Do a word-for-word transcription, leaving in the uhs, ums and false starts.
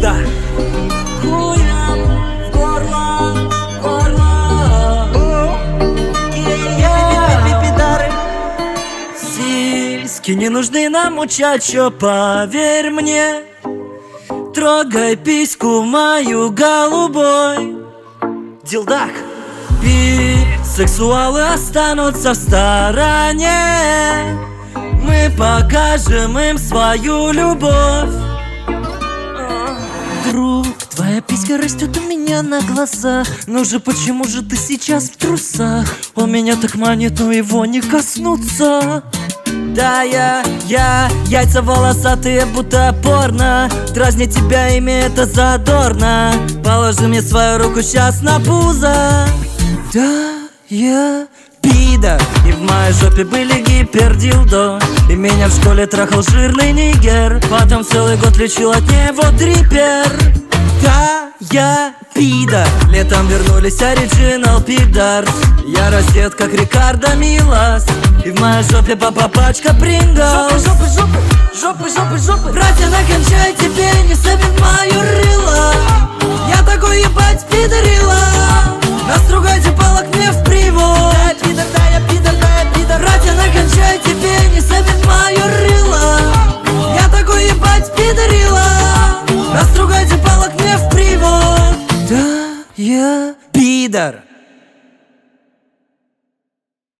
Пизда. Хуям в горло, горло. Пидары. Сиськи не нужны нам, мучачо, поверь мне. Трогай письку мою голубой. Дилдак. Бисексуалы останутся в стороне. Мы покажем им свою любовь. Друг, твоя писька растет у меня на глазах. Ну же, почему же ты сейчас в трусах? Он меня так манит, но его не коснуться. Да, я, я, яйца волосатые, будто порно. Дразнить тебя ими это задорно. Положи мне свою руку сейчас на пузо. Да, я пидор. И в моей жопе были гипердилдо. И меня в школе трахал жирный нигер. Потом целый год лечил от него трипер. Да, я пидор. Летом вернулись оригинал пидор. Я раздет, как Рикардо Милос. И в моей жопе папа пачка Принглс. Жопы, жопы, жопы, жопы, жопы. Братья, накончай, тебе не сыпет мою рыло. Я такой ебать пидорила. Настругайте палок мне в привод. Да, пидор, да, я пидор, да, я пидор. Братья, накончай, тебе не сыпет мою рыло. Я такой ебать пидорила. Настругайте палок мне в привод. Да, я пидор.